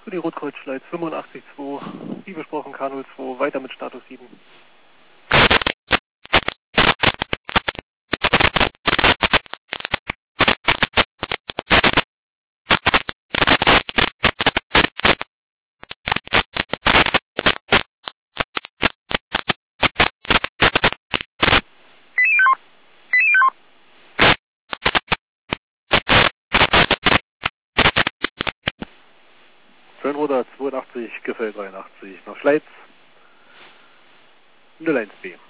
Für die Rotkreuzschleiz 85-2, wie besprochen K02, weiter mit Status 7. Schönroder 82, Gefäll 83, nach Schleiz 01B.